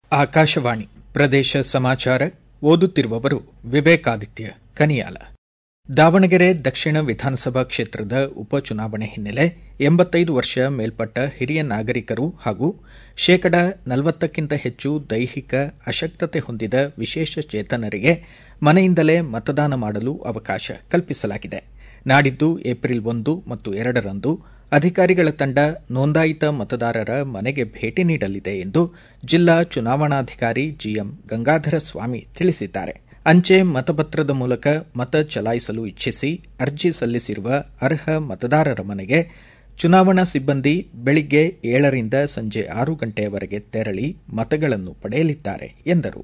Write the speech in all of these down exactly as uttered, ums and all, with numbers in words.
ಆಕಾಶವಾಣಿ ಪ್ರದೇಶ ಸಮಾಚಾರ ಓದುತ್ತಿರುವವರು ವಿವೇಕಾದಿತ್ಯ ಕನಿಯಾಲ. ದಾವಣಗೆರೆ ದಕ್ಷಿಣ ವಿಧಾನಸಭಾ ಕ್ಷೇತ್ರದ ಉಪಚುನಾವಣೆ ಹಿನ್ನೆಲೆ ಎಂಬತ್ತೈದು ವರ್ಷ ಮೇಲ್ಪಟ್ಟ ಹಿರಿಯ ನಾಗರಿಕರು ಹಾಗೂ ಶೇಕಡ ನಲವತ್ತಕ್ಕಿಂತ ಹೆಚ್ಚು ದೈಹಿಕ ಅಶಕ್ತತೆ ಹೊಂದಿದ ವಿಶೇಷ ಚೇತನರಿಗೆ ಮನೆಯಿಂದಲೇ ಮತದಾನ ಮಾಡಲು ಅವಕಾಶ ಕಲ್ಪಿಸಲಾಗಿದೆ. ನಾಡಿದ್ದು ಏಪ್ರಿಲ್ ಒಂದು ಮತ್ತು ಎರಡರಂದು ಅಧಿಕಾರಿಗಳ ತಂಡ ನೋಂದಾಯಿತ ಮತದಾರರ ಮನೆಗೆ ಭೇಟಿ ನೀಡಲಿದೆ ಎಂದು ಜಿಲ್ಲಾ ಚುನಾವಣಾಧಿಕಾರಿ ಜಿಎಂ ಗಂಗಾಧರ ಸ್ವಾಮಿ ತಿಳಿಸಿದ್ದಾರೆ. ಅಂಚೆ ಮತಪತ್ರದ ಮೂಲಕ ಮತ ಚಲಾಯಿಸಲು ಇಚ್ಛಿಸಿ ಅರ್ಜಿ ಸಲ್ಲಿಸಿರುವ ಅರ್ಹ ಮತದಾರರ ಮನೆಗೆ ಚುನಾವಣಾ ಸಿಬ್ಬಂದಿ ಬೆಳಿಗ್ಗೆ ಏಳರಿಂದ ಸಂಜೆ ಆರು ಗಂಟೆಯವರೆಗೆ ತೆರಳಿ ಮತಗಳನ್ನು ಪಡೆಯಲಿದ್ದಾರೆ ಎಂದರು.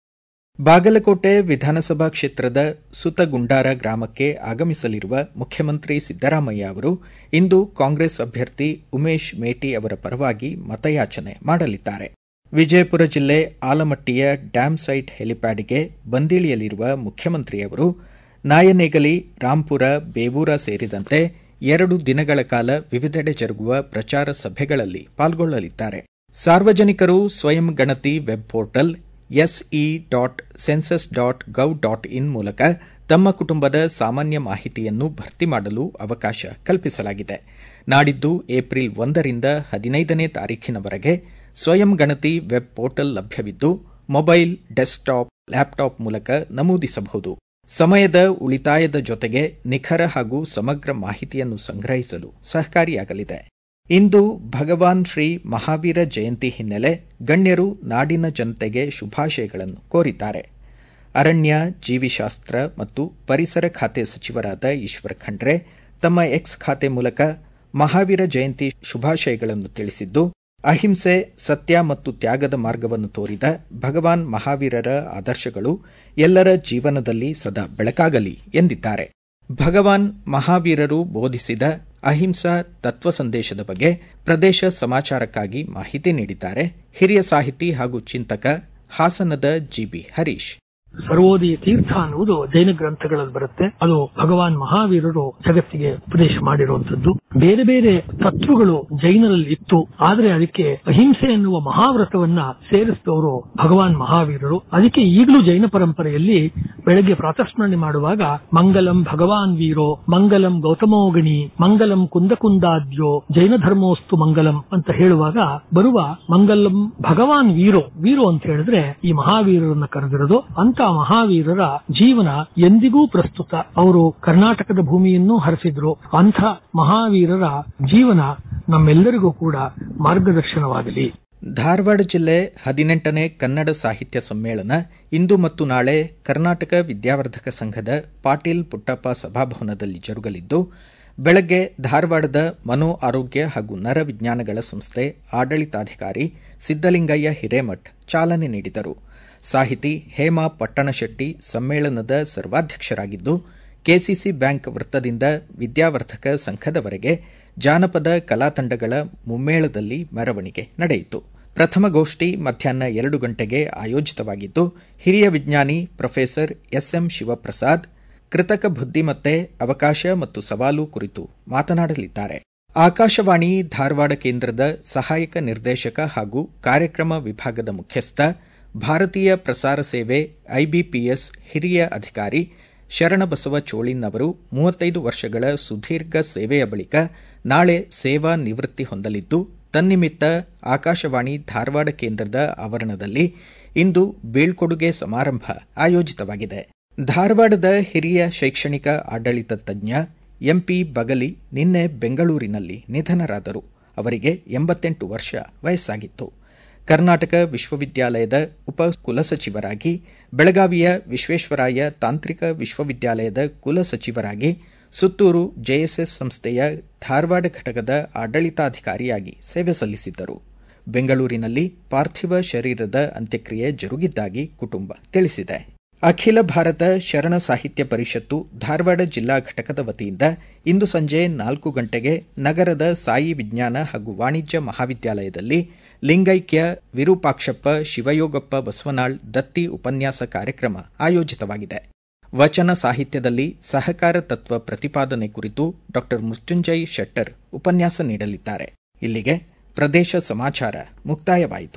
ಬಾಗಲಕೋಟೆ ವಿಧಾನಸಭಾ ಕ್ಷೇತ್ರದ ಸುತಗುಂಡಾರ ಗ್ರಾಮಕ್ಕೆ ಆಗಮಿಸಲಿರುವ ಮುಖ್ಯಮಂತ್ರಿ ಸಿದ್ದರಾಮಯ್ಯ ಅವರು ಇಂದು ಕಾಂಗ್ರೆಸ್ ಅಭ್ಯರ್ಥಿ ಉಮೇಶ್ ಮೇಟಿ ಅವರ ಪರವಾಗಿ ಮತಯಾಚನೆ ಮಾಡಲಿದ್ದಾರೆ. ವಿಜಯಪುರ ಜಿಲ್ಲೆ ಆಲಮಟ್ಟಿಯ ಡ್ಯಾಂ ಸೈಟ್ ಹೆಲಿಪ್ಯಾಡ್ಗೆ ಬಂದಿಳಿಯಲಿರುವ ಮುಖ್ಯಮಂತ್ರಿಯವರು ನಾಯನೇಗಲಿ, ರಾಂಪುರ, ಬೇವೂರ ಸೇರಿದಂತೆ ಎರಡು ದಿನಗಳ ಕಾಲ ವಿವಿಧೆಡೆ ಜರುಗುವ ಪ್ರಚಾರ ಸಭೆಗಳಲ್ಲಿ ಪಾಲ್ಗೊಳ್ಳಲಿದ್ದಾರೆ. ಸಾರ್ವಜನಿಕರು ಸ್ವಯಂ ಗಣತಿ web portal SE dot census dot gov dot in ಮೂಲಕ ತಮ್ಮ ಕುಟುಂಬದ ಸಾಮಾನ್ಯ ಮಾಹಿತಿಯನ್ನು ಭರ್ತಿ ಮಾಡಲು ಅವಕಾಶ ಕಲ್ಪಿಸಲಾಗಿದೆ. ನಾಡಿದ್ದು ಏಪ್ರಿಲ್ ಒಂದರಿಂದ ಹದಿನೈದನೇ ತಾರೀಖಿನವರೆಗೆ ಸ್ವಯಂ ಗಣತಿ ವೆಬ್ ಪೋರ್ಟಲ್ ಲಭ್ಯವಿದ್ದು ಮೊಬೈಲ್, ಡೆಸ್ಕ್ಟಾಪ್, ಲ್ಯಾಪ್ಟಾಪ್ ಮೂಲಕ ನಮೂದಿಸಬಹುದು. ಸಮಯದ ಉಳಿತಾಯದ ಜೊತೆಗೆ ನಿಖರ ಹಾಗೂ ಸಮಗ್ರ ಮಾಹಿತಿಯನ್ನು ಸಂಗ್ರಹಿಸಲು ಸಹಕಾರಿಯಾಗಲಿದೆ. ಇಂದು ಭಗವಾನ್ ಶ್ರೀ ಮಹಾವೀರ ಜಯಂತಿ ಹಿನ್ನೆಲೆ ಗಣ್ಯರು ನಾಡಿನ ಜನತೆಗೆ ಶುಭಾಶಯಗಳನ್ನು ಕೋರಿದ್ದಾರೆ. ಅರಣ್ಯ, ಜೀವಿಶಾಸ್ತ್ರ ಮತ್ತು ಪರಿಸರ ಖಾತೆ ಸಚಿವರಾದ ಈಶ್ವರ ಖಂಡ್ರೆ ತಮ್ಮ ಎಕ್ಸ್ ಖಾತೆ ಮೂಲಕ ಮಹಾವೀರ ಜಯಂತಿ ಶುಭಾಶಯಗಳನ್ನು ತಿಳಿಸಿದ್ದು, ಅಹಿಂಸೆ, ಸತ್ಯ ಮತ್ತು ತ್ಯಾಗದ ಮಾರ್ಗವನ್ನು ತೋರಿದ ಭಗವಾನ್ ಮಹಾವೀರರ ಆದರ್ಶಗಳು ಎಲ್ಲರ ಜೀವನದಲ್ಲಿ ಸದಾ ಬೆಳಕಾಗಲಿ ಎಂದಿದ್ದಾರೆ. ಭಗವಾನ್ ಮಹಾವೀರರು ಬೋಧಿಸಿದ ಅಹಿಂಸಾ ತತ್ವ ಸಂದೇಶದ ಬಗ್ಗೆ ಪ್ರದೇಶ ಸಮಾಚಾರಕ್ಕಾಗಿ ಮಾಹಿತಿ ನೀಡಿದ್ದಾರೆ ಹಿರಿಯ ಸಾಹಿತಿ ಹಾಗೂ ಚಿಂತಕ ಹಾಸನದ ಜಿಬಿ ಹರೀಶ್. ಸರ್ವೋದಯ ತೀರ್ಥ ಅನ್ನುವುದು ಜೈನ ಗ್ರಂಥಗಳಲ್ಲಿ ಬರುತ್ತೆ. ಅದು ಭಗವಾನ್ ಮಹಾವೀರರು ಜಗತ್ತಿಗೆ ಉಪದೇಶ ಮಾಡಿರುವಂತದ್ದು. ಬೇರೆ ಬೇರೆ ತತ್ವಗಳು ಜೈನರಲ್ಲಿ ಇತ್ತು, ಆದರೆ ಅದಕ್ಕೆ ಅಹಿಂಸೆ ಎನ್ನುವ ಮಹಾವ್ರತವನ್ನ ಸೇರಿಸಿದವರು ಭಗವಾನ್ ಮಹಾವೀರರು. ಅದಕ್ಕೆ ಈಗಲೂ ಜೈನ ಪರಂಪರೆಯಲ್ಲಿ ಬೆಳಗ್ಗೆ ಪ್ರಾತಸ್ಮರಣೆ ಮಾಡುವಾಗ ಮಂಗಲಂ ಭಗವಾನ್ ವೀರೋ, ಮಂಗಲಂ ಗೌತಮೋಗಣಿ, ಮಂಗಲಂ ಕುಂದಕುಂದಾದ್ಯೋ, ಜೈನ ಧರ್ಮೋಸ್ತು ಮಂಗಲಂ ಅಂತ ಹೇಳುವಾಗ ಬರುವ ಮಂಗಲಂ ಭಗವಾನ್ ವೀರೋ, ವೀರೋ ಅಂತ ಹೇಳಿದ್ರೆ ಈ ಮಹಾವೀರರನ್ನ ಕರೆದಿರೋದು. ಅಂತ ಮಹಾವೀರರ ಜೀವನ ಎಂದಿಗೂ ಪ್ರಸ್ತುತ. ಅವರು ಕರ್ನಾಟಕದ ಭೂಮಿಯನ್ನು ಹರಿಸಿದ್ರು. ಅಂಥ ಮಹಾವೀರರ ಜೀವನ ನಮ್ಮೆಲ್ಲರಿಗೂ ಕೂಡ ಮಾರ್ಗದರ್ಶನವಾಗಲಿ. ಧಾರವಾಡ ಜಿಲ್ಲೆ ಹದಿನೆಂಟನೇ ಕನ್ನಡ ಸಾಹಿತ್ಯ ಸಮ್ಮೇಳನ ಇಂದು ಮತ್ತು ನಾಳೆ ಕರ್ನಾಟಕ ವಿದ್ಯಾವರ್ಧಕ ಸಂಘದ ಪಾಟೀಲ್ ಪುಟ್ಟಪ್ಪ ಸಭಾಭವನದಲ್ಲಿ ಜರುಗಲಿದ್ದು, ಬೆಳಗ್ಗೆ ಧಾರವಾಡದ ಮನೋ ಆರೋಗ್ಯ ಹಾಗೂ ನರ ವಿಜ್ಞಾನಗಳ ಸಂಸ್ಥೆ ಆಡಳಿತಾಧಿಕಾರಿ ಸಿದ್ದಲಿಂಗಯ್ಯ ಹಿರೇಮಠ್ ಚಾಲನೆ ನೀಡಿದರು. ಸಾಹಿತಿ ಹೇಮಾ ಪಟ್ಟಣಶೆಟ್ಟಿ ಸಮ್ಮೇಳನದ ಸರ್ವಾಧ್ಯಕ್ಷರಾಗಿದ್ದು, ಕೆಸಿಸಿ ಬ್ಯಾಂಕ್ ವೃತ್ತದಿಂದ ವಿದ್ಯಾವರ್ಧಕ ಸಂಘದವರೆಗೆ ಜಾನಪದ ಕಲಾತಂಡಗಳ ಮುಮ್ಮೇಳದಲ್ಲಿ ಮೆರವಣಿಗೆ ನಡೆಯಿತು. ಪ್ರಥಮ ಗೋಷ್ಠಿ ಮಧ್ಯಾಹ್ನ ಎರಡು ಗಂಟೆಗೆ ಆಯೋಜಿತವಾಗಿದ್ದು, ಹಿರಿಯ ವಿಜ್ಞಾನಿ ಪ್ರೊಫೆಸರ್ ಎಸ್ಎಂ ಶಿವಪ್ರಸಾದ್ ಕೃತಕ ಬುದ್ದಿಮತ್ತೆ, ಅವಕಾಶ ಮತ್ತು ಸವಾಲು ಕುರಿತು ಮಾತನಾಡಲಿದ್ದಾರೆ. ಆಕಾಶವಾಣಿ ಧಾರವಾಡ ಕೇಂದ್ರದ ಸಹಾಯಕ ನಿರ್ದೇಶಕ ಹಾಗೂ ಕಾರ್ಯಕ್ರಮ ವಿಭಾಗದ ಮುಖ್ಯಸ್ಥ, ಭಾರತೀಯ ಪ್ರಸಾರ ಸೇವೆ ಐಬಿಪಿಎಸ್ ಹಿರಿಯ ಅಧಿಕಾರಿ ಶರಣಬಸವ ಚೋಳಿನ್ ಅವರು ಮೂವತ್ತೈದು ವರ್ಷಗಳ ಸುದೀರ್ಘ ಸೇವೆಯ ಬಳಿಕ ನಾಳೆ ಸೇವಾ ನಿವೃತ್ತಿ ಹೊಂದಲಿದ್ದು, ತನ್ನಿಮಿತ್ತ ಆಕಾಶವಾಣಿ ಧಾರವಾಡ ಕೇಂದ್ರದ ಆವರಣದಲ್ಲಿ ಇಂದು ಬೀಳ್ಕೊಡುಗೆ ಸಮಾರಂಭ ಆಯೋಜಿತವಾಗಿದೆ. ಧಾರವಾಡದ ಹಿರಿಯ ಶೈಕ್ಷಣಿಕ ಆಡಳಿತ ತಜ್ಞ ಎಂಪಿ ಬಗಲಿ ನಿನ್ನೆ ಬೆಂಗಳೂರಿನಲ್ಲಿ ನಿಧನರಾದರು. ಅವರಿಗೆ ಎಂಬತ್ತೆಂಟು ವರ್ಷ ವಯಸ್ಸಾಗಿತ್ತು. ಕರ್ನಾಟಕ ವಿಶ್ವವಿದ್ಯಾಲಯದ ಉಪ ಕುಲಸಚಿವರಾಗಿ, ಬೆಳಗಾವಿಯ ವಿಶ್ವೇಶ್ವರಾಯ ತಾಂತ್ರಿಕ ವಿಶ್ವವಿದ್ಯಾಲಯದ ಕುಲಸಚಿವರಾಗಿ, ಸುತ್ತೂರು ಜೆಎಸ್ಎಸ್ ಸಂಸ್ಥೆಯ ಧಾರವಾಡ ಘಟಕದ ಆಡಳಿತಾಧಿಕಾರಿಯಾಗಿ ಸೇವೆ ಸಲ್ಲಿಸಿದ್ದರು. ಬೆಂಗಳೂರಿನಲ್ಲಿ ಪಾರ್ಥಿವ ಶರೀರದ ಅಂತ್ಯಕ್ರಿಯೆ ಜರುಗಿದ್ದಾಗಿ ಕುಟುಂಬ ತಿಳಿಸಿದೆ. ಅಖಿಲ ಭಾರತ ಶರಣ ಸಾಹಿತ್ಯ ಪರಿಷತ್ತು ಧಾರವಾಡ ಜಿಲ್ಲಾ ಘಟಕದ ವತಿಯಿಂದ ಇಂದು ಸಂಜೆ ನಾಲ್ಕು ಗಂಟೆಗೆ ನಗರದ ಸಾಯಿ ವಿಜ್ಞಾನ ಹಾಗೂ ವಾಣಿಜ್ಯ ಮಹಾವಿದ್ಯಾಲಯದಲ್ಲಿ ಲಿಂಗೈಕ್ಯ ವಿರೂಪಾಕ್ಷಪ್ಪ ಶಿವಯೋಗಪ್ಪ ಬಸವನಾಳ್ ದತ್ತಿ ಉಪನ್ಯಾಸ ಕಾರ್ಯಕ್ರಮ ಆಯೋಜಿತವಾಗಿದೆ. ವಚನ ಸಾಹಿತ್ಯದಲ್ಲಿ ಸಹಕಾರ ತತ್ವ ಪ್ರತಿಪಾದನೆ ಕುರಿತು ಡಾ ಮೃತ್ಯುಂಜಯ್ ಶೆಟ್ಟರ್ ಉಪನ್ಯಾಸ ನೀಡಲಿದ್ದಾರೆ. ಇಲ್ಲಿಗೆ ಪ್ರದೇಶ ಸಮಾಚಾರ ಮುಕ್ತಾಯವಾಯಿತು.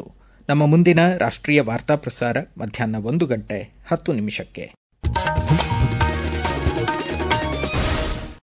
ನಮ್ಮ ಮುಂದಿನ ರಾಷ್ಟ್ರೀಯ ವಾರ್ತಾ ಪ್ರಸಾರ ಮಧ್ಯಾಹ್ನ ಒಂದು ಗಂಟೆ ಹತ್ತು ನಿಮಿಷಕ್ಕೆ.